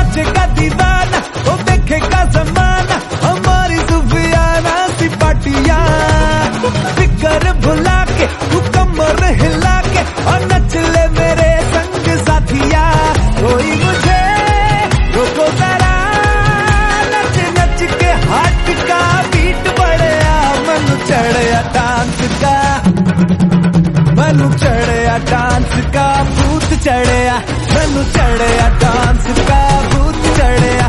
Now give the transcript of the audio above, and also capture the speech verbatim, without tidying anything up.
सोचेगा दीवाना, वो देखेगा जमाना, हमारी सुफियाना सी पाटिया। फिकर भुला के तू कमर हिला के और नच ले मेरे संग साथिया। कोई मुझे रोको जरा, नच नच के हाथ का बीट बढ़िया, मन चढ़िया डांस का, मन चढ़िया डांस का भूत चढ़िया, मन चढ़िया डांस का भूत चढ़िया।